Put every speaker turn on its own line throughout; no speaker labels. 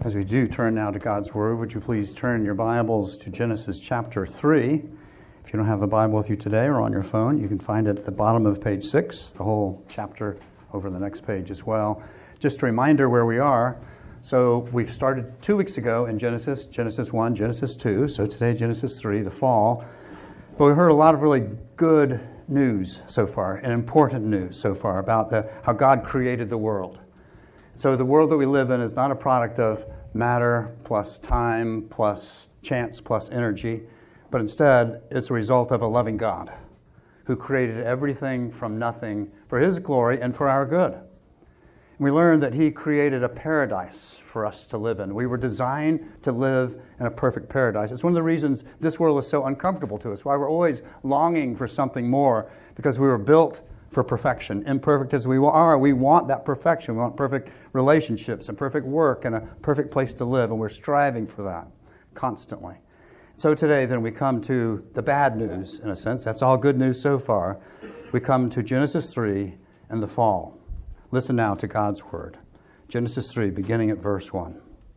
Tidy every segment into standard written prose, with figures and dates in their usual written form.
As we do turn now to God's Word, would you please turn your Bibles to Genesis chapter 3. If you don't have a Bible with you today or on your phone, you can find it at the bottom of page 6, the whole chapter over the next page as well. Just a reminder where we are. So we've started 2 weeks ago in Genesis 1, Genesis 2. So today, Genesis 3, the fall. But we heard a lot of really good news so far, and important news so far about how God created the world. So the world that we live in is not a product of matter plus time plus chance plus energy, but instead it's a result of a loving God who created everything from nothing for His glory and for our good. And we learned that He created a paradise for us to live in. We were designed to live in a perfect paradise. It's one of the reasons this world is so uncomfortable to us, why we're always longing for something more, because we were built for perfection. Imperfect as we are, we want that perfection. We want perfect relationships and perfect work and a perfect place to live, and we're striving for that constantly. So today, then, we come to the bad news, in a sense. That's all good news so far. We come to Genesis 3 and the fall. Listen now to God's Word. Genesis 3, beginning at verse 1.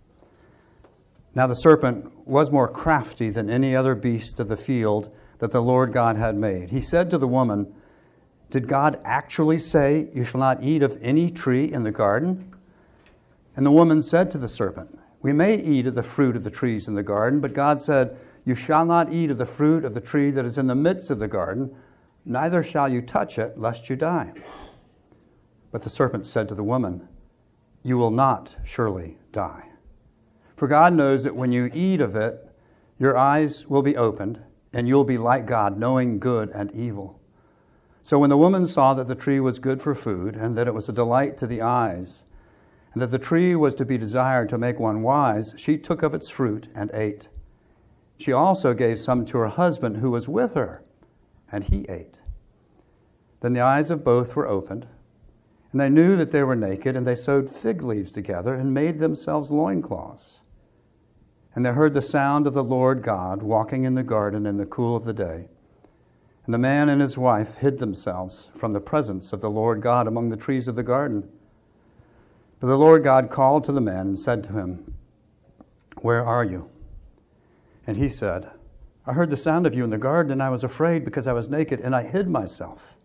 Now the serpent was more crafty than any other beast of the field that the Lord God had made. He said to the woman, "Did God actually say, 'You shall not eat of any tree in the garden'?" And the woman said to the serpent, "We may eat of the fruit of the trees in the garden, but God said, 'You shall not eat of the fruit of the tree that is in the midst of the garden, neither shall you touch it, lest you die.' But the serpent said to the woman, 'You will not surely die. For God knows that when you eat of it, your eyes will be opened, and you'll be like God, knowing good and evil.' So when the woman saw that the tree was good for food, and that it was a delight to the eyes, and that the tree was to be desired to make one wise, she took of its fruit and ate. She also gave some to her husband who was with her, and he ate. Then the eyes of both were opened, and they knew that they were naked, and they sewed fig leaves together and made themselves loincloths. And they heard the sound of the Lord God walking in the garden in the cool of the day. And the man and his wife hid themselves from the presence of the Lord God among the trees of the garden. But the Lord God called to the man and said to him, 'Where are you?' And he said, 'I heard the sound of you in the garden, and I was afraid because I was naked, and I hid myself.'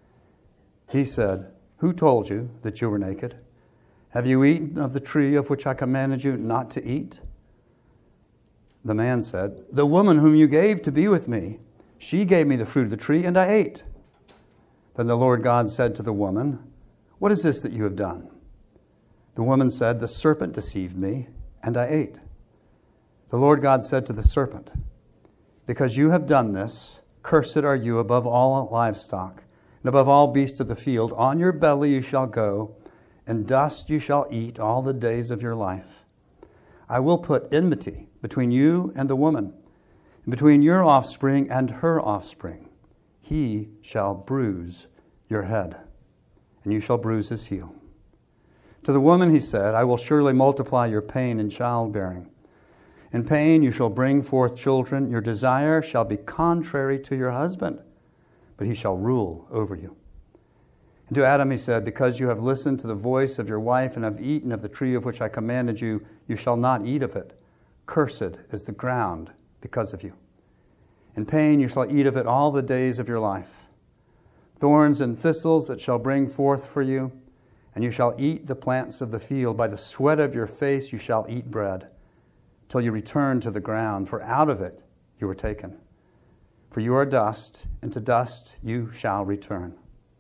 He said, 'Who told you that you were naked? Have you eaten of the tree of which I commanded you not to eat?' The man said, 'The woman whom you gave to be with me, she gave me the fruit of the tree, and I ate.' Then the Lord God said to the woman, 'What is this that you have done?' The woman said, 'The serpent deceived me, and I ate.' The Lord God said to the serpent, 'Because you have done this, cursed are you above all livestock, and above all beasts of the field. On your belly you shall go, and dust you shall eat all the days of your life. I will put enmity between you and the woman, and between your offspring and her offspring. He shall bruise your head, and you shall bruise his heel.' To the woman he said, 'I will surely multiply your pain in childbearing. In pain you shall bring forth children. Your desire shall be contrary to your husband, but he shall rule over you.' And to Adam he said, 'Because you have listened to the voice of your wife and have eaten of the tree of which I commanded you, you shall not eat of it. Cursed is the ground because of you. In pain you shall eat of it all the days of your life. Thorns and thistles it shall bring forth for you, and you shall eat the plants of the field. By the sweat of your face you shall eat bread, till you return to the ground, for out of it you were taken. For you are dust, and to dust you shall return.'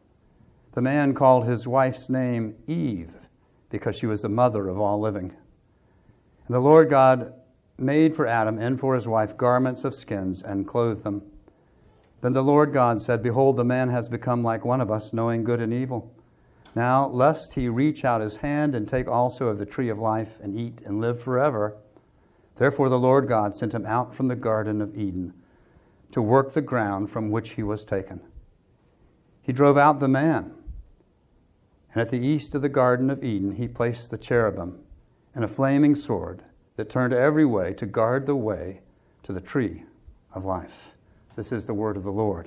The man called his wife's name Eve, because she was the mother of all living. And the Lord God made for Adam and for his wife garments of skins and clothed them. Then the Lord God said, 'Behold, the man has become like one of us, knowing good and evil. Now, lest he reach out his hand and take also of the tree of life and eat and live forever.' Therefore the Lord God sent him out from the Garden of Eden to work the ground from which he was taken. He drove out the man, and at the east of the Garden of Eden he placed the cherubim and a flaming sword that turned every way to guard the way to the tree of life." This is the word of the Lord.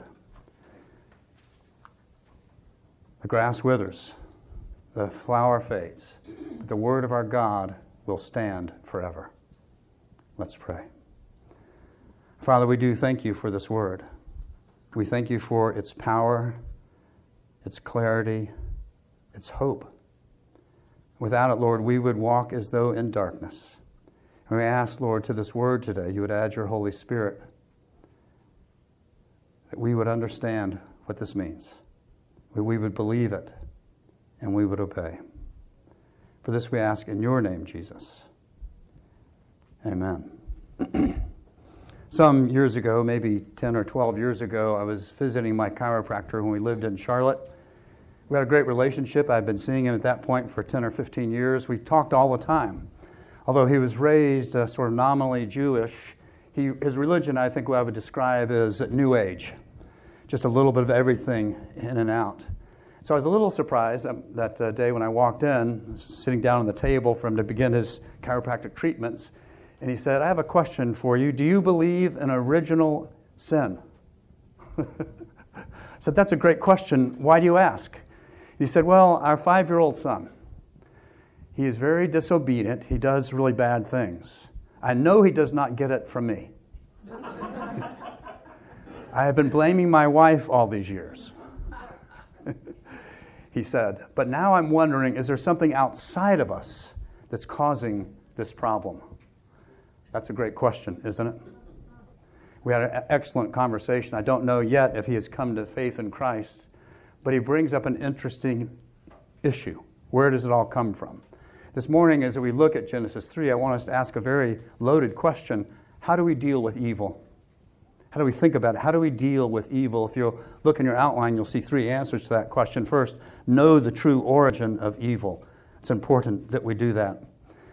The grass withers, the flower fades, but the word of our God will stand forever. Let's pray. Father, we do thank you for this word. We thank you for its power, its clarity, its hope. Without it, Lord, we would walk as though in darkness. And we ask, Lord, to this word today, you would add your Holy Spirit, that we would understand what this means, that we would believe it, and we would obey. For this we ask in your name, Jesus. Amen. Some years ago, maybe 10 or 12 years ago, I was visiting my chiropractor when we lived in Charlotte. We had a great relationship. I'd been seeing him at that point for 10 or 15 years. We talked all the time. Although he was raised sort of nominally Jewish, his religion, I think what I would describe as New Age. Just a little bit of everything in and out. So I was a little surprised that day when I walked in, sitting down on the table for him to begin his chiropractic treatments, and he said, "I have a question for you. Do you believe in original sin?" I said, "That's a great question. Why do you ask?" He said, "Well, our 5-year-old son, he is very disobedient. He does really bad things. I know he does not get it from me. I have been blaming my wife all these years." He said, "But now I'm wondering, is there something outside of us that's causing this problem?" That's a great question, isn't it? We had an excellent conversation. I don't know yet if he has come to faith in Christ, but he brings up an interesting issue. Where does it all come from? This morning, as we look at Genesis 3, I want us to ask a very loaded question. How do we deal with evil? How do we think about it? How do we deal with evil? If you'll look in your outline, you'll see 3 answers to that question. First, know the true origin of evil. It's important that we do that.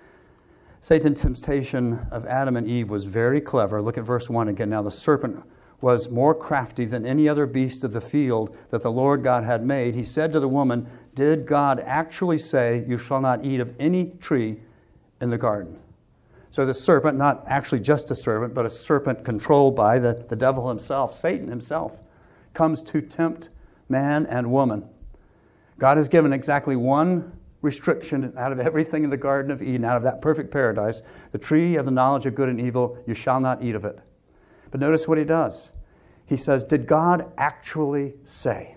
Satan's temptation of Adam and Eve was very clever. Look at verse 1 again. Now the serpent was more crafty than any other beast of the field that the Lord God had made. He said to the woman, "Did God actually say, 'You shall not eat of any tree in the garden'?" So the serpent, not actually just a serpent, but a serpent controlled by the devil himself, Satan himself, comes to tempt man and woman. God has given exactly one restriction out of everything in the Garden of Eden, out of that perfect paradise, the tree of the knowledge of good and evil, you shall not eat of it. But notice what he does. He says, did God actually say?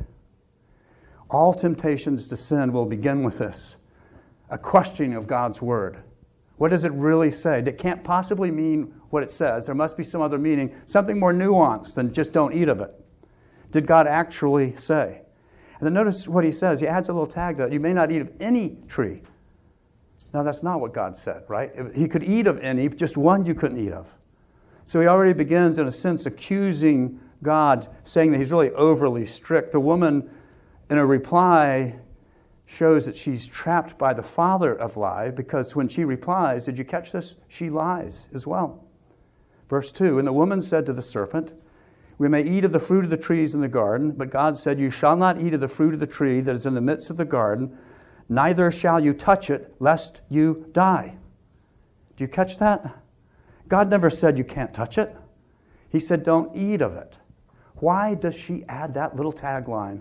All temptations to sin will begin with this, a questioning of God's word. What does it really say? It can't possibly mean what it says. There must be some other meaning, something more nuanced than just don't eat of it. Did God actually say? And then notice what he says. He adds a little tag to that. You may not eat of any tree. Now, that's not what God said, right? He could eat of any, just one you couldn't eat of. So he already begins, in a sense, accusing God, saying that he's really overly strict. The woman, in a reply, shows that she's trapped by the father of lie, because when she replies, did you catch this? She lies as well. Verse 2, and the woman said to the serpent, we may eat of the fruit of the trees in the garden, but God said, you shall not eat of the fruit of the tree that is in the midst of the garden, neither shall you touch it, lest you die. Do you catch that? God never said you can't touch it. He said don't eat of it. Why does she add that little tagline?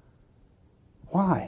Why?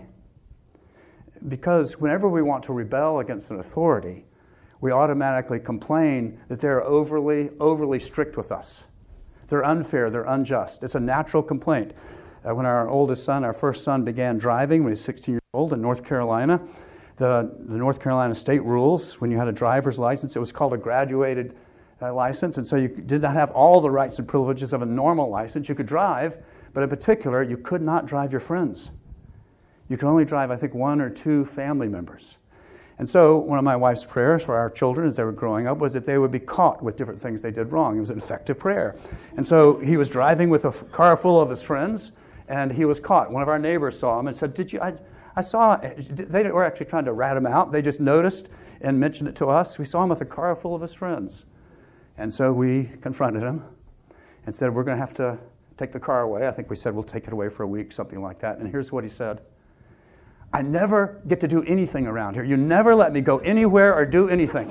Because whenever we want to rebel against an authority, we automatically complain that they're overly strict with us. They're unfair, they're unjust. It's a natural complaint. When our oldest son, our first son, began driving when he was 16 years old in North Carolina, the North Carolina state rules, when you had a driver's license, it was called a graduated license, and so you did not have all the rights and privileges of a normal license. You could drive, but in particular, you could not drive your friends. You could only drive, I think, 1 or 2 family members. And so one of my wife's prayers for our children as they were growing up was that they would be caught with different things they did wrong. It was an effective prayer. And so he was driving with a car full of his friends, and he was caught. One of our neighbors saw him and said, I saw, they were actually trying to rat him out. They just noticed and mentioned it to us. We saw him with a car full of his friends. And so we confronted him and said, we're going to have to take the car away. I think we said we'll take it away for a week, something like that. And here's what he said. I never get to do anything around here. You never let me go anywhere or do anything.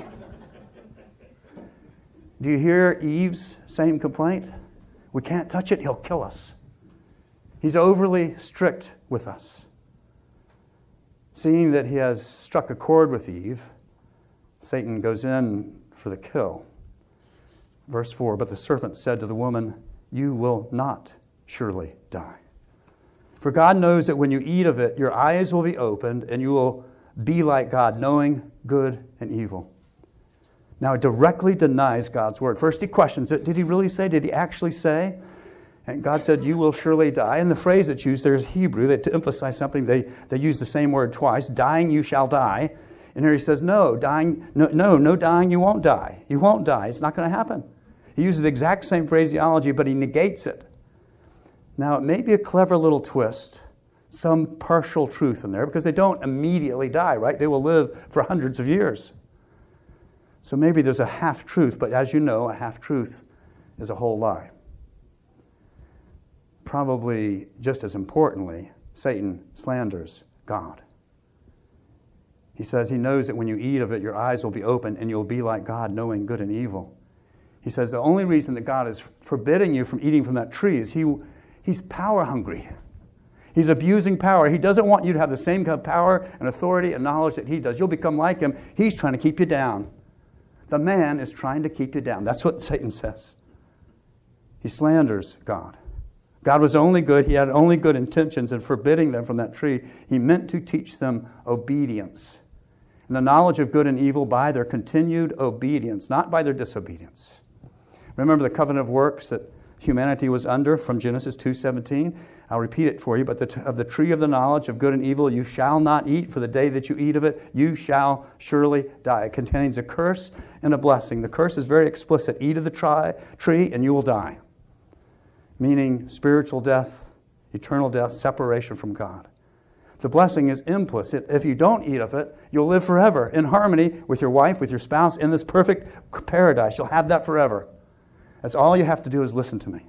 Do you hear Eve's same complaint? We can't touch it, he'll kill us. He's overly strict with us. Seeing that he has struck a chord with Eve, Satan goes in for the kill. Verse 4, but the serpent said to the woman, you will not surely die. For God knows that when you eat of it, your eyes will be opened and you will be like God, knowing good and evil. Now it directly denies God's word. First he questions it. Did he really say? Did he actually say? And God said, you will surely die. And the phrase that's used there is Hebrew. That to emphasize something, they use the same word twice. Dying, you shall die. And here he says, no dying, you won't die. You won't die. It's not going to happen. He uses the exact same phraseology, but he negates it. Now, it may be a clever little twist, some partial truth in there, because they don't immediately die, right? They will live for hundreds of years. So maybe there's a half-truth, but as you know, a half-truth is a whole lie. Probably just as importantly, Satan slanders God. He says he knows that when you eat of it, your eyes will be open and you'll be like God, knowing good and evil. He says the only reason that God is forbidding you from eating from that tree is he's power hungry. He's abusing power. He doesn't want you to have the same kind of power and authority and knowledge that he does. You'll become like him. He's trying to keep you down. The man is trying to keep you down. That's what Satan says. He slanders God. God was only good. He had only good intentions in forbidding them from that tree. He meant to teach them obedience. And the knowledge of good and evil by their continued obedience, not by their disobedience. Remember the covenant of works that humanity was under from Genesis 2:17? I'll repeat it for you. But of the tree of the knowledge of good and evil you shall not eat, for the day that you eat of it, you shall surely die. It contains a curse and a blessing. The curse is very explicit. Eat of the tree and you will die. Meaning spiritual death, eternal death, separation from God. The blessing is implicit. If you don't eat of it, you'll live forever in harmony with your wife, with your spouse, in this perfect paradise. You'll have that forever. That's all you have to do is listen to me.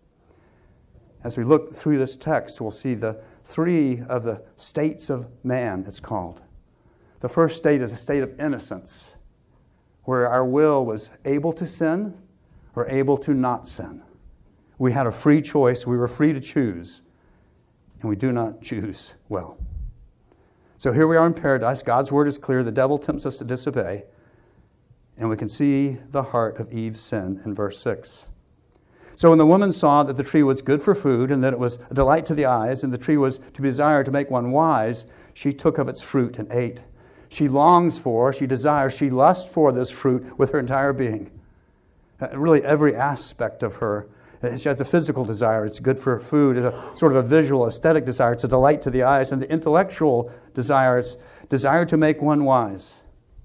As we look through this text, we'll see the three of the states of man, it's called. The first state is a state of innocence, where our will was able to sin or able to not sin. We had a free choice. We were free to choose. And we do not choose well. So here we are in paradise. God's word is clear. The devil tempts us to disobey. And we can see the heart of Eve's sin in verse 6. So when the woman saw that the tree was good for food, and that it was a delight to the eyes, and the tree was to be desired to make one wise, she took of its fruit and ate. She longs for, she desires, she lusts for this fruit with her entire being. Really every aspect of her. She has a physical desire. It's good for food. It's a sort of a visual, aesthetic desire. It's a delight to the eyes. And the intellectual desire, it's desire to make one wise.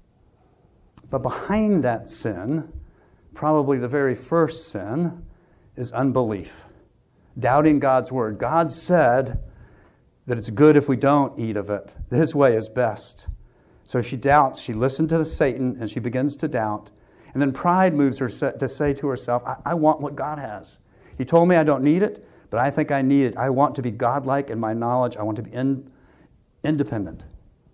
But behind that sin, probably the very first sin, is unbelief. Doubting God's word. God said that it's good if we don't eat of it. His way is best. So she doubts. She listened to Satan and she begins to doubt. And then pride moves her to say to herself, I want what God has. He told me I don't need it, but I think I need it. I want to be godlike in my knowledge. I want to be independent.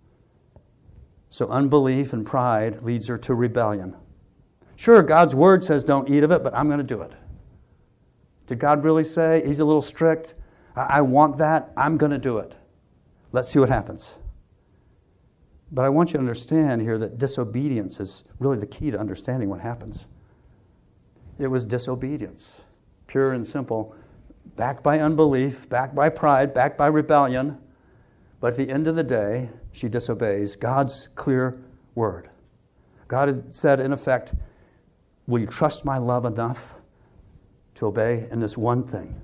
So unbelief and pride leads her to rebellion. Sure, God's word says don't eat of it, but I'm going to do it. Did God really say? He's a little strict. I want that. I'm going to do it. Let's see what happens. But I want you to understand here that disobedience is really the key to understanding what happens. It was disobedience. Pure and simple, backed by unbelief, backed by pride, backed by rebellion. But at the end of the day, she disobeys God's clear word. God had said, in effect, will you trust my love enough to obey in this one thing?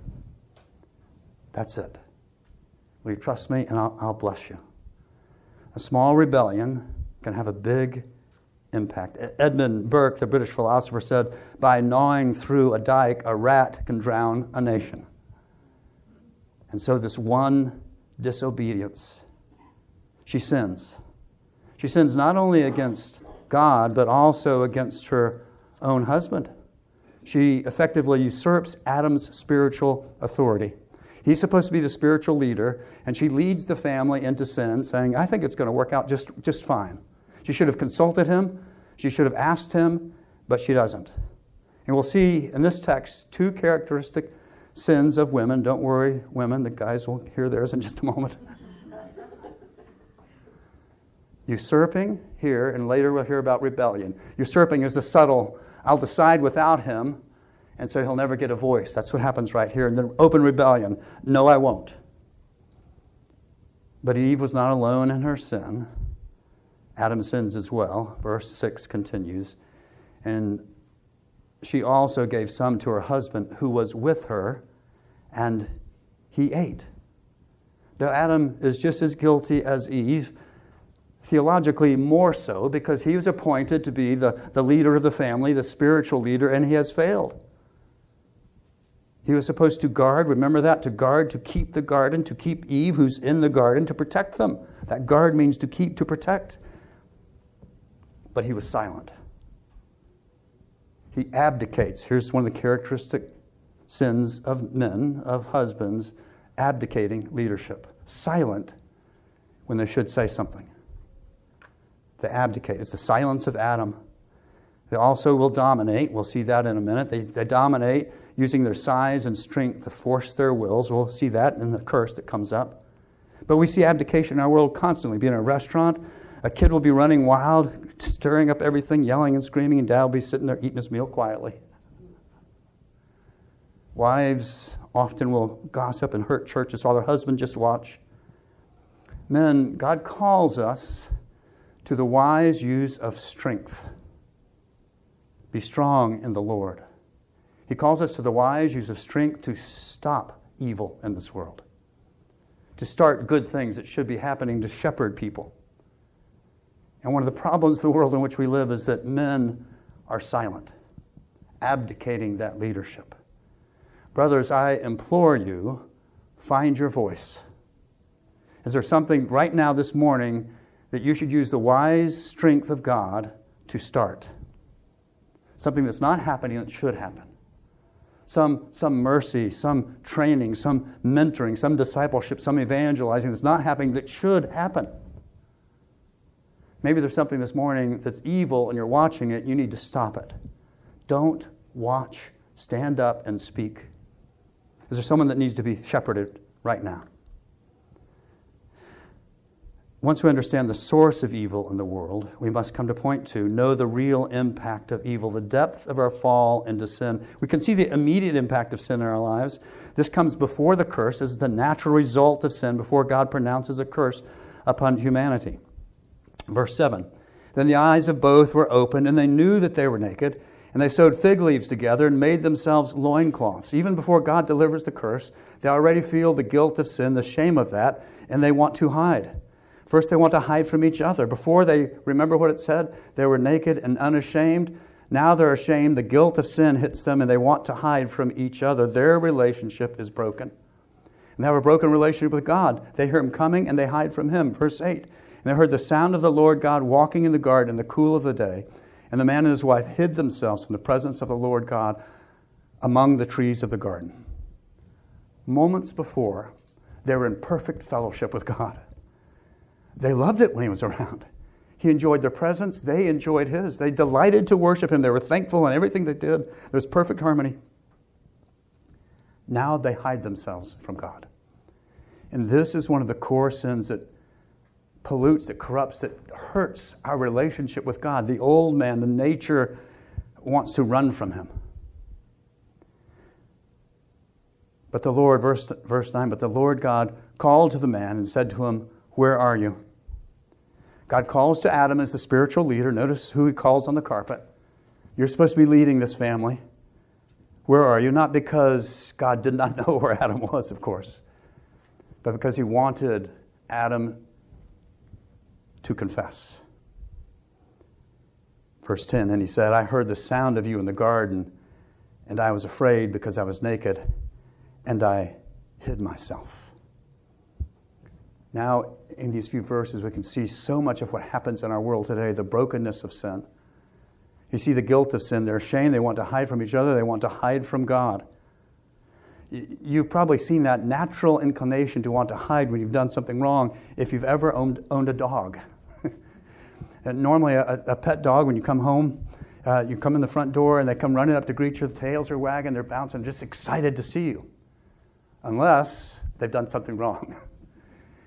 That's it. Will you trust me and I'll bless you. A small rebellion can have a big impact. Edmund Burke, the British philosopher, said, by gnawing through a dike, a rat can drown a nation. And so this one disobedience, she sins. She sins not only against God, but also against her own husband. She effectively usurps Adam's spiritual authority. He's supposed to be the spiritual leader, and she leads the family into sin, saying, I think it's going to work out just fine. She should have consulted him. She should have asked him, but she doesn't. And we'll see in this text two characteristic sins of women. Don't worry, women. The guys will hear theirs in just a moment. Usurping here, and later we'll hear about rebellion. Usurping is the subtle, I'll decide without him, and so he'll never get a voice. That's what happens right here. And then open rebellion. No, I won't. But Eve was not alone in her sin. Adam sins as well. Verse 6 continues. And she also gave some to her husband who was with her, and he ate. Now Adam is just as guilty as Eve, theologically more so, because he was appointed to be the leader of the family, the spiritual leader, and he has failed. He was supposed to guard, remember that, to guard, to keep the garden, to keep Eve, who's in the garden, to protect them. That guard means to keep, to protect. But he was silent. He abdicates. Here's one of the characteristic sins of men, of husbands, abdicating leadership. Silent when they should say something. They abdicate. It's the silence of Adam. They also will dominate. We'll see that in a minute. They dominate using their size and strength to force their wills. We'll see that in the curse that comes up. But we see abdication in our world constantly. Be in a restaurant, a kid will be running wild, stirring up everything, yelling and screaming, and dad will be sitting there eating his meal quietly. Wives often will gossip and hurt churches while their husbands just watch. Men, God calls us to the wise use of strength. Be strong in the Lord. He calls us to the wise use of strength to stop evil in this world, to start good things that should be happening, to shepherd people. And one of the problems of the world in which we live is that men are silent, abdicating that leadership. Brothers, I implore you, find your voice. Is there something right now this morning that you should use the wise strength of God to start? Something that's not happening that should happen. Some mercy, some training, some mentoring, some discipleship, some evangelizing that's not happening that should happen. Maybe there's something this morning that's evil and you're watching it, you need to stop it. Don't watch, stand up and speak. Is there someone that needs to be shepherded right now? Once we understand the source of evil in the world, we must come to point two, know the real impact of evil, the depth of our fall into sin. We can see the immediate impact of sin in our lives. This comes before the curse as the natural result of sin, before God pronounces a curse upon humanity. Verse 7, then the eyes of both were opened, and they knew that they were naked, and they sewed fig leaves together and made themselves loincloths. Even before God delivers the curse, they already feel the guilt of sin, the shame of that, and they want to hide. First, they want to hide from each other. Before they, remember what it said? They were naked and unashamed. Now they're ashamed. The guilt of sin hits them, and they want to hide from each other. Their relationship is broken. And they have a broken relationship with God. They hear Him coming, and they hide from Him. Verse 8, and they heard the sound of the Lord God walking in the garden in the cool of the day. And the man and his wife hid themselves from the presence of the Lord God among the trees of the garden. Moments before, they were in perfect fellowship with God. They loved it when He was around. He enjoyed their presence. They enjoyed His. They delighted to worship Him. They were thankful in everything they did. There was perfect harmony. Now they hide themselves from God. And this is one of the core sins that pollutes, that corrupts, that hurts our relationship with God. The old man, the nature, wants to run from Him. But the Lord, verse 9, but the Lord God called to the man and said to him, where are you? God calls to Adam as the spiritual leader. Notice who He calls on the carpet. You're supposed to be leading this family. Where are you? Not because God did not know where Adam was, of course, but because He wanted Adam to confess. Verse 10, and he said, I heard the sound of you in the garden, and I was afraid because I was naked, and I hid myself. Now, in these few verses, we can see so much of what happens in our world today, the brokenness of sin. You see the guilt of sin. They're ashamed. They want to hide from each other. They want to hide from God. You've probably seen that natural inclination to want to hide when you've done something wrong if you've ever owned a dog. And normally, a pet dog, when you come home, you come in the front door and they come running up to greet you. The tails are wagging. They're bouncing, just excited to see you. Unless they've done something wrong.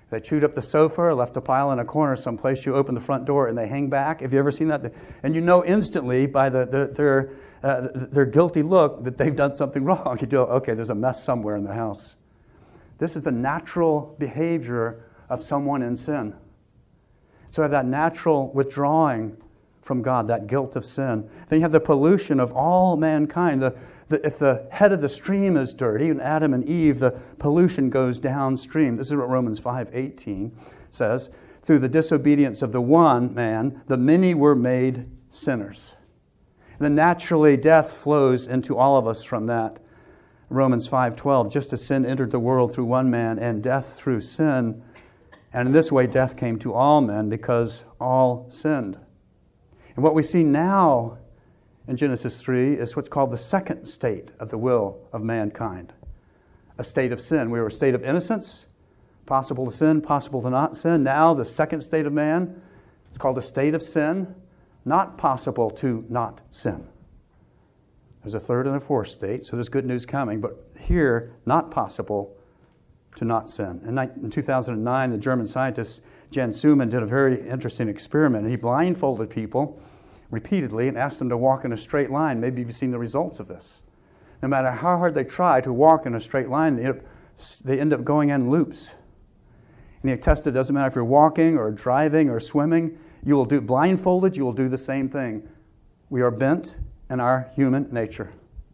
They chewed up the sofa or left a pile in a corner someplace. You open the front door and they hang back. Have you ever seen that? And you know instantly by their guilty look that they've done something wrong. You go, okay, there's a mess somewhere in the house. This is the natural behavior of someone in sin. So you have that natural withdrawing from God, that guilt of sin. Then you have the pollution of all mankind. If the head of the stream is dirty, and Adam and Eve, the pollution goes downstream. This is what Romans 5:18 says. Through the disobedience of the one man, the many were made sinners. And then naturally, death flows into all of us from that. Romans 5:12, just as sin entered the world through one man, and death through sin. And in this way, death came to all men because all sinned. And what we see now in Genesis 3 is what's called the second state of the will of mankind. A state of sin. We were a state of innocence, possible to sin, possible to not sin. Now the second state of man, it's called a state of sin, not possible to not sin. There's a third and a fourth state, so there's good news coming. But here, not possible to not sin. In 2009, the German scientist Jan Suman did a very interesting experiment. He blindfolded people repeatedly and asked them to walk in a straight line. Maybe you've seen the results of this. No matter how hard they try to walk in a straight line, they end up going in loops. And he tested, it doesn't matter if you're walking or driving or swimming, you will do blindfolded, you will do the same thing. We are bent in our human nature.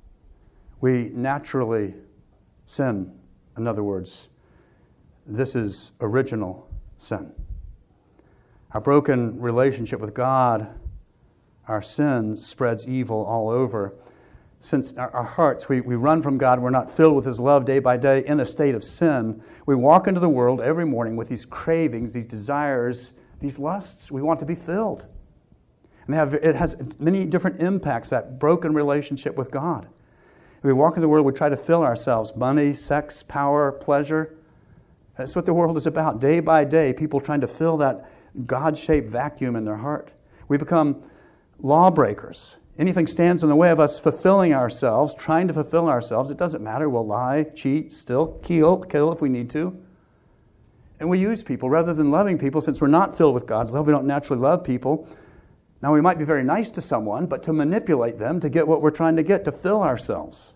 We naturally sin, in other words. This is original sin. Our broken relationship with God, our sin spreads evil all over. Since our hearts, we run from God, we're not filled with His love day by day in a state of sin. We walk into the world every morning with these cravings, these desires, these lusts. We want to be filled. And it has many different impacts, that broken relationship with God. We walk into the world, we try to fill ourselves. Money, sex, power, pleasure. That's what the world is about. Day by day, people trying to fill that God-shaped vacuum in their heart. We become lawbreakers. Anything stands in the way of us fulfilling ourselves, trying to fulfill ourselves. It doesn't matter. We'll lie, cheat, steal, kill if we need to. And we use people rather than loving people. Since we're not filled with God's love, we don't naturally love people. Now, we might be very nice to someone, but to manipulate them to get what we're trying to get, to fill ourselves.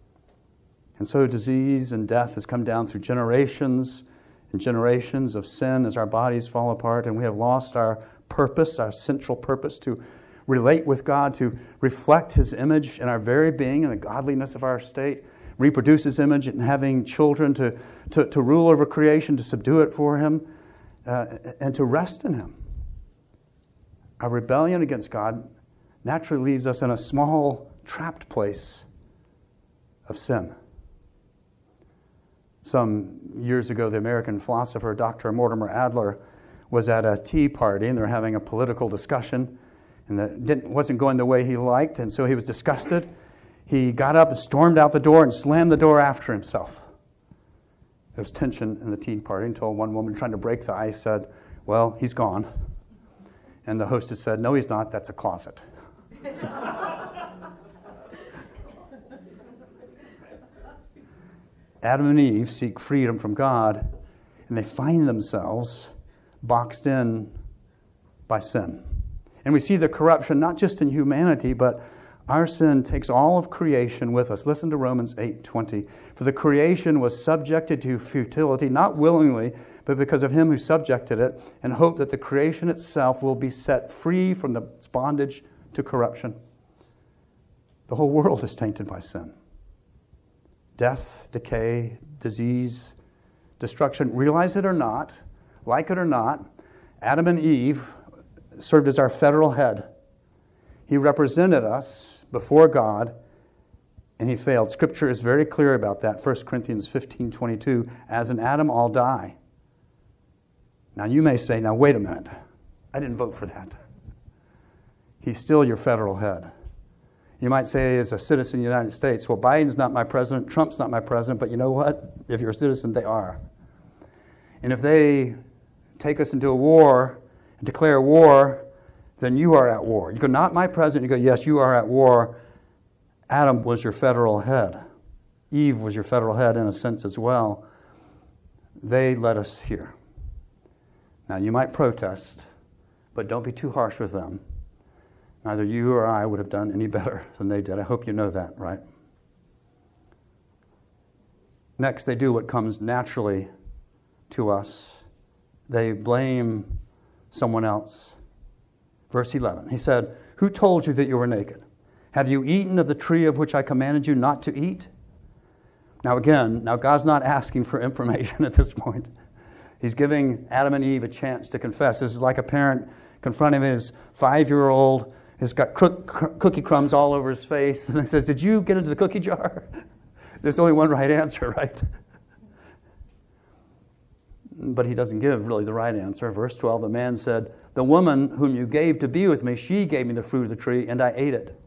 And so disease and death has come down through generations and generations of sin as our bodies fall apart, and we have lost our purpose, our central purpose to relate with God, to reflect His image in our very being and the godliness of our state, reproduce His image and having children, to rule over creation, to subdue it for Him, and to rest in Him. Our rebellion against God naturally leaves us in a small, trapped place of sin. Some years ago, the American philosopher Dr. Mortimer Adler was at a tea party, and they were having a political discussion, and that wasn't going the way he liked, and so he was disgusted. He got up and stormed out the door and slammed the door after himself. There was tension in the tea party until one woman trying to break the ice said, "Well, he's gone." And the hostess said, "No, he's not. That's a closet." Adam and Eve seek freedom from God, and they find themselves boxed in by sin. And we see the corruption not just in humanity, but our sin takes all of creation with us. Listen to Romans 8:20. For the creation was subjected to futility, not willingly, but because of Him who subjected it, and hope that the creation itself will be set free from the bondage to corruption. The whole world is tainted by sin. Death, decay, disease, destruction. Realize it or not, like it or not, Adam and Eve served as our federal head. He represented us before God, and he failed. Scripture is very clear about that. 1 Corinthians 15:22, as in Adam all die. Now you may say, now wait a minute, I didn't vote for that. He's still your federal head. You might say, as a citizen of the United States, well, Biden's not my president, Trump's not my president, but you know what? If you're a citizen, they are. And if they take us into a war and declare war, then you are at war. You go, not my president. You go, yes, you are at war. Adam was your federal head. Eve was your federal head in a sense as well. They led us here. Now, you might protest, but don't be too harsh with them. Neither you or I would have done any better than they did. I hope you know that, right? Next, they do what comes naturally to us. They blame someone else. Verse 11, he said, "Who told you that you were naked? Have you eaten of the tree of which I commanded you not to eat?" Now God's not asking for information at this point. He's giving Adam and Eve a chance to confess. This is like a parent confronting his 5-year-old. He's got cookie crumbs all over his face. And he says, "Did you get into the cookie jar?" There's only one right answer, right? But he doesn't give really the right answer. Verse 12, the man said, "The woman whom you gave to be with me, she gave me the fruit of the tree, and I ate it."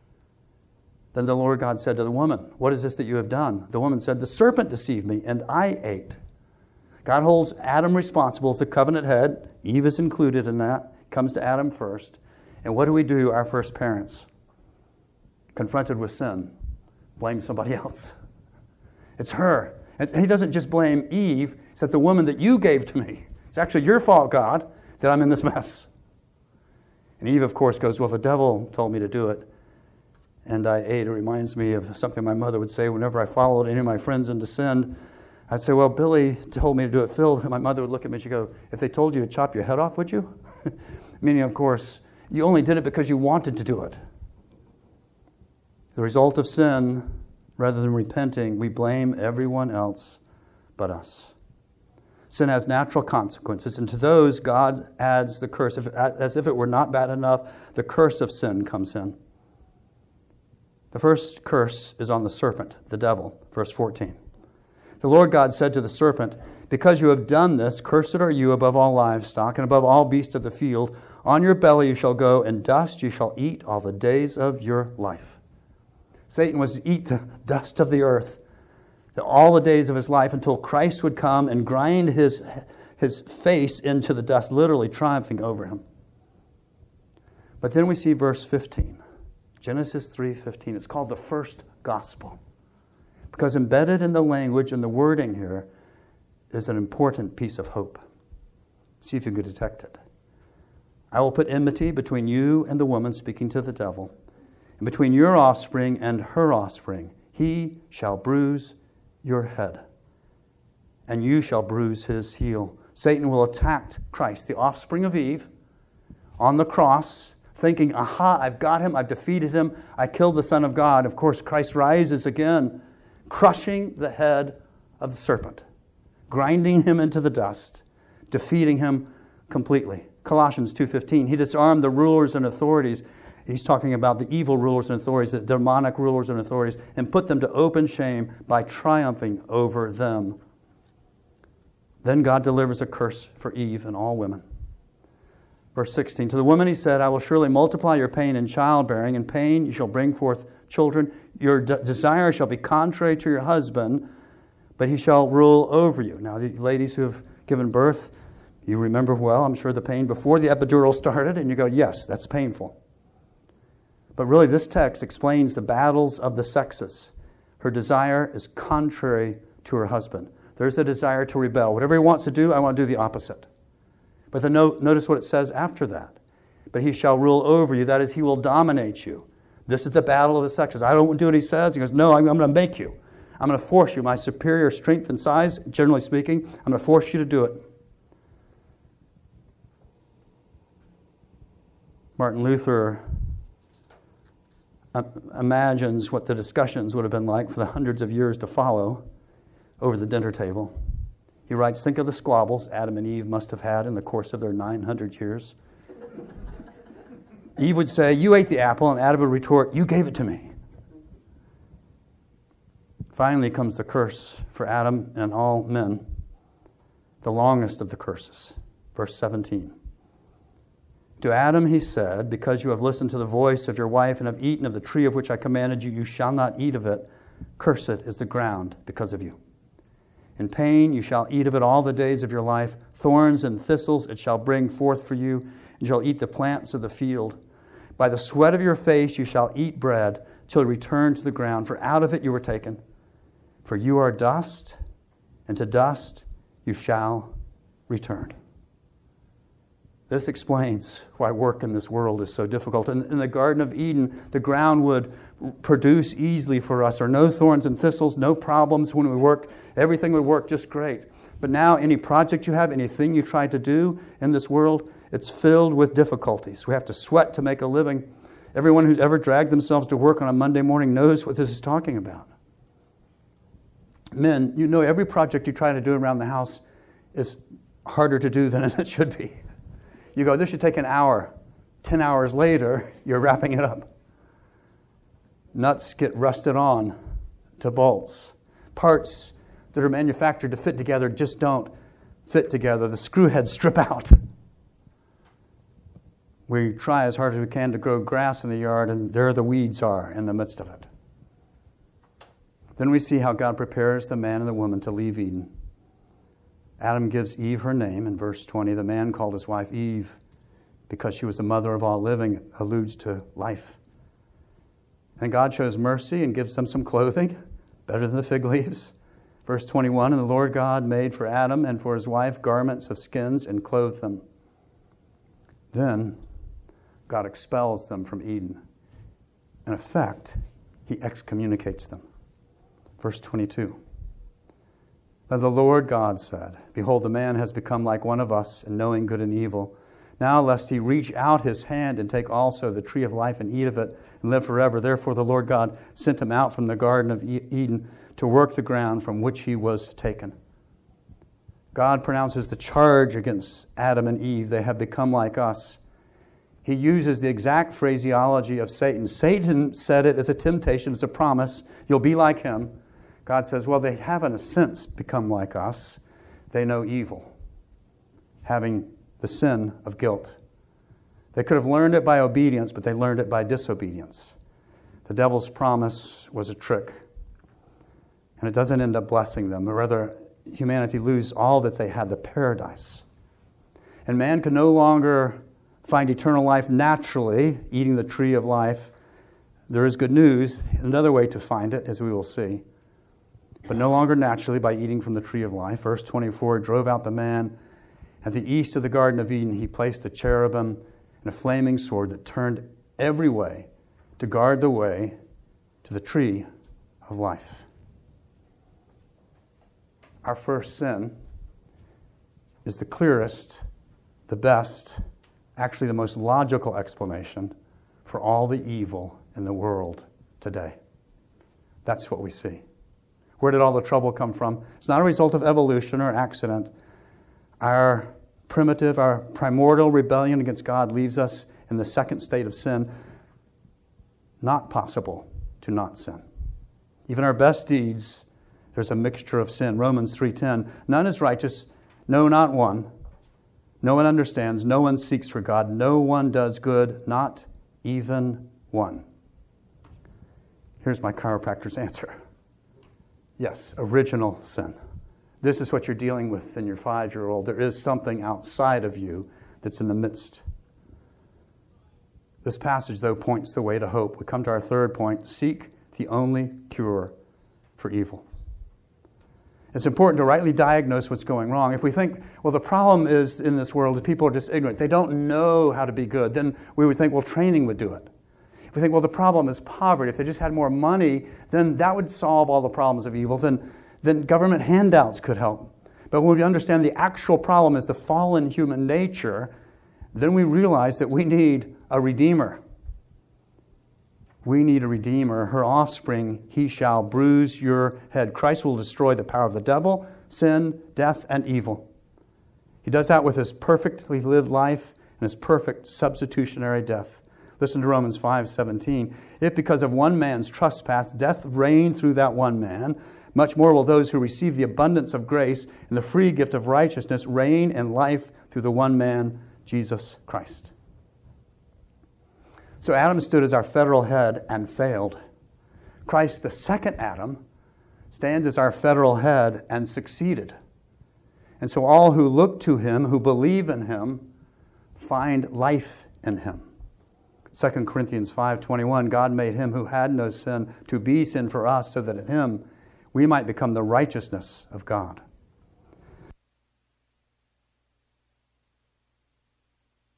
Then the Lord God said to the woman, "What is this that you have done?" The woman said, "The serpent deceived me, and I ate." God holds Adam responsible as the covenant head. Eve is included in that. Comes to Adam first. And what do, our first parents? Confronted with sin, blame somebody else. It's her. And he doesn't just blame Eve. He said, "The woman that you gave to me. It's actually your fault, God, that I'm in this mess." And Eve, of course, goes, "Well, the devil told me to do it, and I ate." It reminds me of something my mother would say whenever I followed any of my friends into sin. I'd say, "Well, Billy told me to do it, Phil." And my mother would look at me and she'd go, "If they told you to chop your head off, would you?" Meaning, of course, you only did it because you wanted to do it. The result of sin, rather than repenting, we blame everyone else but us. Sin has natural consequences, and to those, God adds the curse. As if it were not bad enough, the curse of sin comes in. The first curse is on the serpent, the devil. Verse 14. The Lord God said to the serpent, "Because you have done this, cursed are you above all livestock and above all beasts of the field. On your belly you shall go, and dust you shall eat all the days of your life." Satan was to eat the dust of the earth all the days of his life until Christ would come and grind his face into the dust, literally triumphing over him. But then we see verse 15. Genesis 3:15. It's called the first gospel. Because embedded in the language and the wording here is an important piece of hope. See if you can detect it. "I will put enmity between you and the woman," speaking to the devil, "and between your offspring and her offspring. He shall bruise your head, and you shall bruise his heel." Satan will attack Christ, the offspring of Eve, on the cross, thinking, "Aha, I've got him, I've defeated him, I killed the Son of God." Of course, Christ rises again, crushing the head of the serpent, grinding him into the dust, defeating him completely. Colossians 2:15, he disarmed the rulers and authorities. He's talking about the evil rulers and authorities, the demonic rulers and authorities, and put them to open shame by triumphing over them. Then God delivers a curse for Eve and all women. Verse 16, "To the woman he said, I will surely multiply your pain in childbearing. In pain you shall bring forth children. Your desire shall be contrary to your husband, but he shall rule over you." Now, the ladies who have given birth, you remember well, I'm sure, the pain before the epidural started, and you go, yes, that's painful. But really, this text explains the battles of the sexes. Her desire is contrary to her husband. There's a desire to rebel. Whatever he wants to do, I want to do the opposite. But then notice what it says after that. "But he shall rule over you." That is, he will dominate you. This is the battle of the sexes. I don't do what he says. He goes, "No, I'm going to make you. I'm going to force you. My superior strength and size, generally speaking, I'm going to force you to do it." Martin Luther imagines what the discussions would have been like for the hundreds of years to follow over the dinner table. He writes, "Think of the squabbles Adam and Eve must have had in the course of their 900 years. Eve would say, 'You ate the apple,' and Adam would retort, 'You gave it to me.' Finally comes the curse for Adam and all men, the longest of the curses. Verse 17. "To Adam he said, because you have listened to the voice of your wife and have eaten of the tree of which I commanded you, you shall not eat of it. Cursed is the ground because of you. In pain you shall eat of it all the days of your life. Thorns and thistles it shall bring forth for you, and you shall eat the plants of the field. By the sweat of your face you shall eat bread till you return to the ground, for out of it you were taken. For you are dust, and to dust you shall return." This explains why work in this world is so difficult. In the Garden of Eden, the ground would produce easily for us. There are no thorns and thistles, no problems when we worked. Everything would work just great. But now any project you have, anything you try to do in this world, it's filled with difficulties. We have to sweat to make a living. Everyone who's ever dragged themselves to work on a Monday morning knows what this is talking about. Men, you know every project you try to do around the house is harder to do than it should be. You go, this should take an hour. 10 hours later, you're wrapping it up. Nuts get rusted on to bolts. Parts that are manufactured to fit together just don't fit together. The screw heads strip out. We try as hard as we can to grow grass in the yard, and there the weeds are in the midst of it. Then we see how God prepares the man and the woman to leave Eden. Adam gives Eve her name in verse 20. The man called his wife Eve because she was the mother of all living. It alludes to life. And God shows mercy and gives them some clothing, better than the fig leaves. Verse 21, and the Lord God made for Adam and for his wife garments of skins and clothed them. Then God expels them from Eden. In effect, he excommunicates them. Verse 22. Then the Lord God said, behold, the man has become like one of us in knowing good and evil. Now lest he reach out his hand and take also the tree of life and eat of it and live forever. Therefore the Lord God sent him out from the Garden of Eden to work the ground from which he was taken. God pronounces the charge against Adam and Eve. They have become like us. He uses the exact phraseology of Satan. Satan said it as a temptation, as a promise. You'll be like him. God says, well, they have in a sense become like us. They know evil, having the sin of guilt. They could have learned it by obedience, but they learned it by disobedience. The devil's promise was a trick. And it doesn't end up blessing them, or rather, humanity lose all that they had, the paradise. And man can no longer find eternal life naturally, eating the tree of life. There is good news, another way to find it, as we will see. But no longer naturally by eating from the tree of life. Verse 24, drove out the man. At the east of the Garden of Eden, he placed a cherubim and a flaming sword that turned every way to guard the way to the tree of life. Our first sin is the clearest, the best, actually the most logical explanation for all the evil in the world today. That's what we see. Where did all the trouble come from? It's not a result of evolution or accident. Our primitive, our primordial rebellion against God leaves us in the second state of sin. Not possible to not sin. Even our best deeds, there's a mixture of sin. Romans 3:10, none is righteous, no, not one. No one understands, no one seeks for God, no one does good, not even one. Here's my chiropractor's answer. Yes, original sin. This is what you're dealing with in your 5-year-old. There is something outside of you that's in the midst. This passage, though, points the way to hope. We come to our third point. Seek the only cure for evil. It's important to rightly diagnose what's going wrong. If we think, well, the problem is in this world that people are just ignorant. They don't know how to be good. Then we would think, well, training would do it. If we think, well, the problem is poverty. If they just had more money, then that would solve all the problems of evil. Then government handouts could help. But when we understand the actual problem is the fallen human nature, then we realize that we need a Redeemer. We need a Redeemer. Her offspring, he shall bruise your head. Christ will destroy the power of the devil, sin, death, and evil. He does that with his perfectly lived life and his perfect substitutionary death. Listen to Romans 5:17. If because of one man's trespass death reigned through that one man, much more will those who receive the abundance of grace and the free gift of righteousness reign in life through the one man, Jesus Christ. So Adam stood as our federal head and failed. Christ, the second Adam, stands as our federal head and succeeded. And so all who look to him, who believe in him, find life in him. 2 Corinthians 5:21, God made him who had no sin to be sin for us, so that in him we might become the righteousness of God.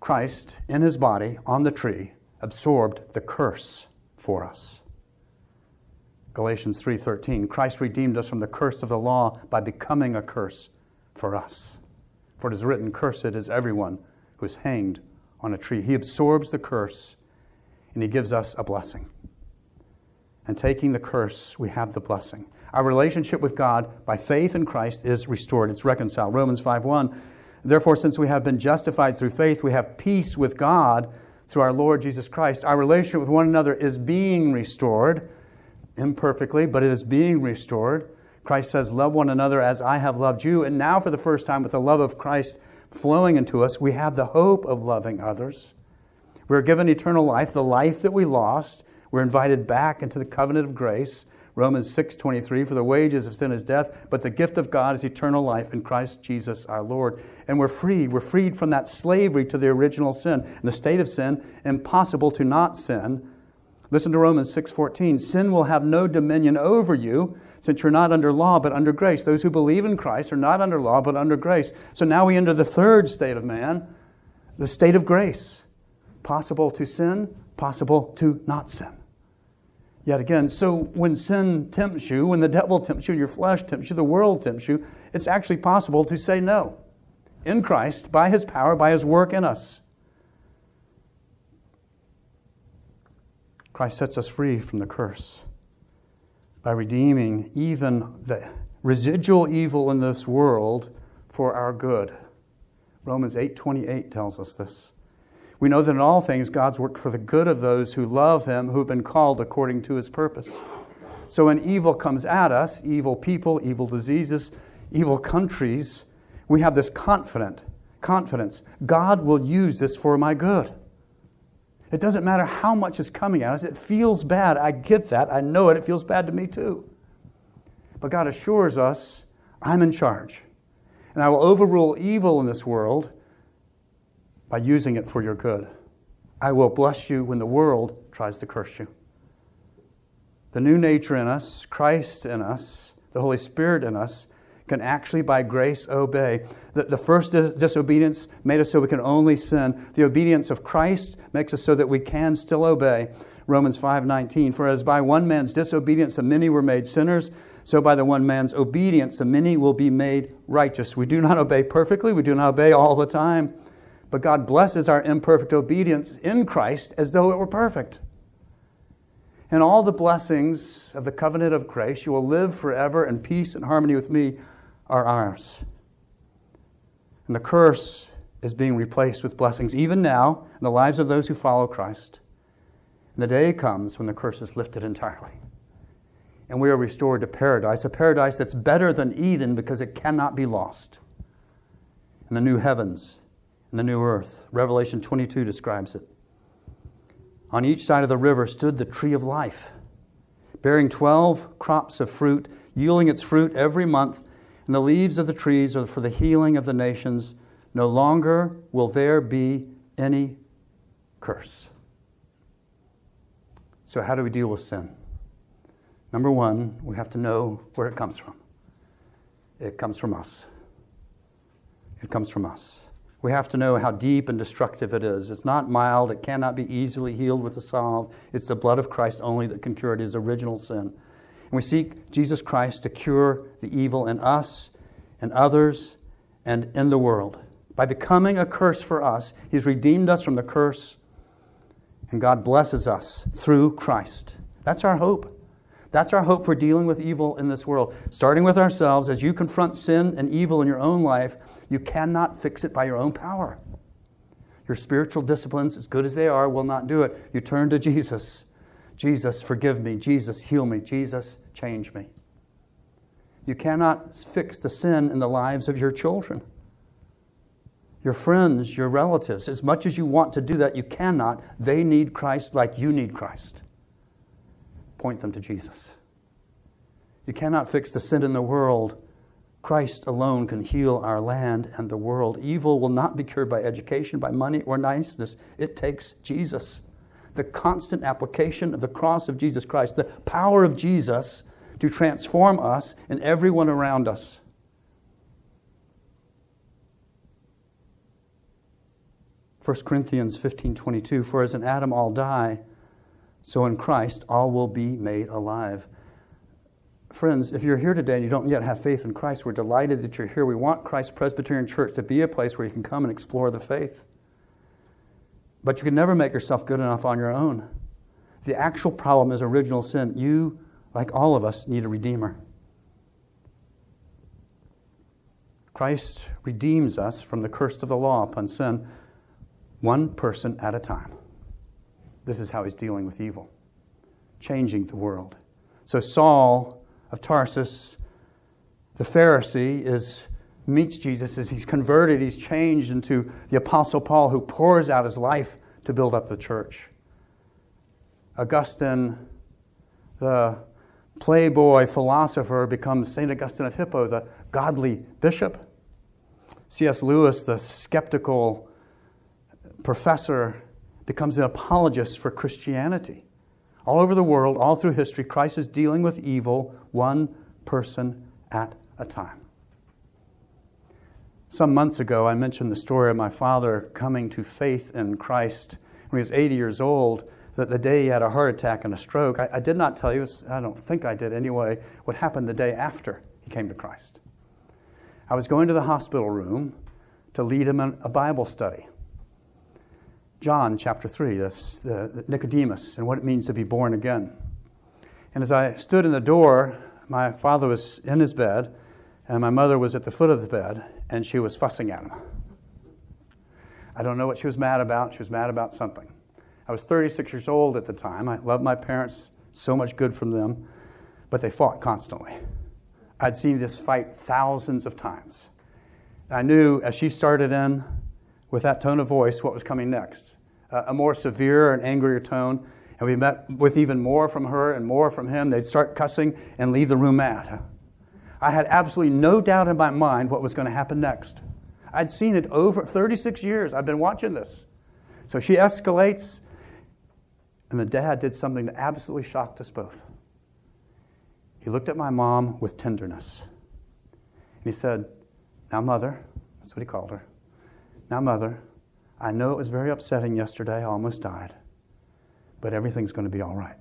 Christ, in his body, on the tree, absorbed the curse for us. Galatians 3:13, Christ redeemed us from the curse of the law by becoming a curse for us. For it is written, cursed is everyone who is hanged on a tree. He absorbs the curse, and he gives us a blessing. And taking the curse, we have the blessing. Our relationship with God by faith in Christ is restored. It's reconciled. Romans 5:1, therefore, since we have been justified through faith, we have peace with God through our Lord Jesus Christ. Our relationship with one another is being restored, imperfectly, but it is being restored. Christ says, love one another as I have loved you. And now for the first time, with the love of Christ flowing into us, we have the hope of loving others. We're given eternal life, the life that we lost. We're invited back into the covenant of grace. Romans 6:23, for the wages of sin is death, but the gift of God is eternal life in Christ Jesus our Lord. And we're freed. We're freed from that slavery to the original sin. In the state of sin, impossible to not sin. Listen to Romans 6:14. Sin will have no dominion over you, since you're not under law, but under grace. Those who believe in Christ are not under law, but under grace. So now we enter the third state of man, the state of grace. Possible to sin, possible to not sin. Yet again, so when sin tempts you, when the devil tempts you, your flesh tempts you, the world tempts you, it's actually possible to say no. In Christ, by his power, by his work in us. Christ sets us free from the curse by redeeming even the residual evil in this world for our good. Romans 8:28 tells us this. We know that in all things God's worked for the good of those who love him, who have been called according to his purpose. So when evil comes at us, evil people, evil diseases, evil countries, we have this confidence. God will use this for my good. It doesn't matter how much is coming at us. It feels bad. I get that. I know it. It feels bad to me too. But God assures us, I'm in charge. And I will overrule evil in this world by using it for your good. I will bless you when the world tries to curse you. The new nature in us, Christ in us, the Holy Spirit in us, can actually by grace obey. The first disobedience made us so we can only sin. The obedience of Christ makes us so that we can still obey. Romans 5:19, for as by one man's disobedience the many were made sinners, so by the one man's obedience the many will be made righteous. We do not obey perfectly, we do not obey all the time, but God blesses our imperfect obedience in Christ as though it were perfect. And all the blessings of the covenant of grace, you will live forever in peace and harmony with me, are ours. And the curse is being replaced with blessings, even now, in the lives of those who follow Christ. And the day comes when the curse is lifted entirely. And we are restored to paradise, a paradise that's better than Eden because it cannot be lost. And the new heavens and the new earth. Revelation 22 describes it. On each side of the river stood the tree of life, bearing 12 crops of fruit, yielding its fruit every month. And the leaves of the trees are for the healing of the nations. No longer will there be any curse. So how do we deal with sin? Number one, we have to know where it comes from. It comes from us. It comes from us. We have to know how deep and destructive it is. It's not mild. It cannot be easily healed with a salve. It's the blood of Christ only that can cure it. It is original sin. And we seek Jesus Christ to cure the evil in us and others and in the world. By becoming a curse for us, he's redeemed us from the curse, and God blesses us through Christ. That's our hope. That's our hope for dealing with evil in this world. Starting with ourselves, as you confront sin and evil in your own life, you cannot fix it by your own power. Your spiritual disciplines, as good as they are, will not do it. You turn to Jesus. Jesus, forgive me. Jesus, heal me. Jesus, change me. You cannot fix the sin in the lives of your children, your friends, your relatives. As much as you want to do that, you cannot. They need Christ like you need Christ. Point them to Jesus. You cannot fix the sin in the world. Christ alone can heal our land and the world. Evil will not be cured by education, by money, or niceness. It takes Jesus. The constant application of the cross of Jesus Christ, the power of Jesus to transform us and everyone around us. 1 Corinthians 15:22, for as in Adam all die, so in Christ all will be made alive. Friends, if you're here today and you don't yet have faith in Christ, we're delighted that you're here. We want Christ Presbyterian Church to be a place where you can come and explore the faith. But you can never make yourself good enough on your own. The actual problem is original sin. You, like all of us, need a Redeemer. Christ redeems us from the curse of the law upon sin, one person at a time. This is how he's dealing with evil, changing the world. So Saul of Tarsus, the Pharisee, meets Jesus as he's converted. He's changed into the Apostle Paul, who pours out his life to build up the church. Augustine, the playboy philosopher, becomes St. Augustine of Hippo, the godly bishop. C.S. Lewis, the skeptical professor, becomes an apologist for Christianity. All over the world, all through history, Christ is dealing with evil one person at a time. Some months ago, I mentioned the story of my father coming to faith in Christ when he was 80 years old, that the day he had a heart attack and a stroke. I did not tell you, I don't think I did anyway, what happened the day after he came to Christ. I was going to the hospital room to lead him in a Bible study. John chapter 3, the Nicodemus and what it means to be born again. And as I stood in the door, my father was in his bed, and my mother was at the foot of the bed, and she was fussing at him. I don't know what she was mad about. She was mad about something. I was 36 years old at the time. I loved my parents, so much good from them, but they fought constantly. I'd seen this fight thousands of times. I knew as she started in with that tone of voice what was coming next. A more severe and angrier tone. And we met with even more from her and more from him. They'd start cussing and leave the room mad. I had absolutely no doubt in my mind what was going to happen next. I'd seen it over 36 years. I've been watching this. So she escalates, and the dad did something that absolutely shocked us both. He looked at my mom with tenderness. And he said, "Now, Mother," that's what he called her, "Now, Mother, I know it was very upsetting yesterday. I almost died. But everything's going to be all right."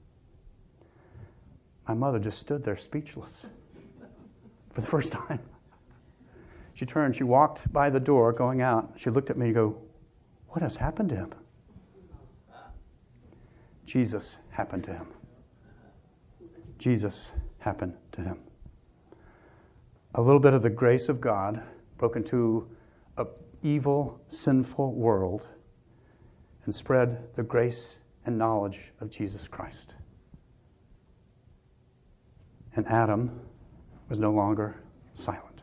My mother just stood there speechless for the first time. She turned, she walked by the door going out. She looked at me and go, "What has happened to him?" Jesus happened to him. Jesus happened to him. A little bit of the grace of God broke into an evil, sinful world and spread the grace and knowledge of Jesus Christ. And Adam was no longer silent.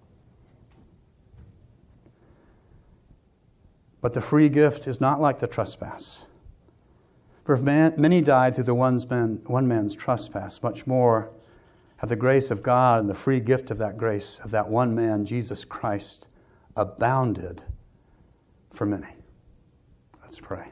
But the free gift is not like the trespass. For if many died through the one man's trespass, much more have the grace of God and the free gift of that grace of that one man, Jesus Christ, abounded for many. Let's pray.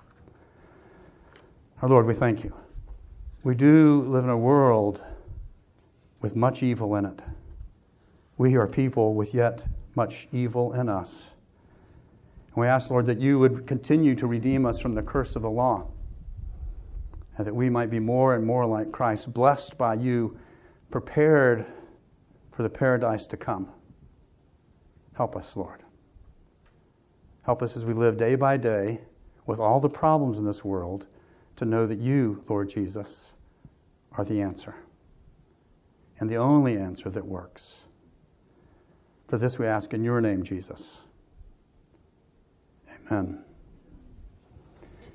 Our Lord, we thank you. We do live in a world with much evil in it. We are people with yet much evil in us. And we ask, Lord, that you would continue to redeem us from the curse of the law, and that we might be more and more like Christ, blessed by you, prepared for the paradise to come. Help us, Lord. Help us as we live day by day with all the problems in this world to know that you, Lord Jesus, are the answer and the only answer that works. For this we ask in your name, Jesus. Amen.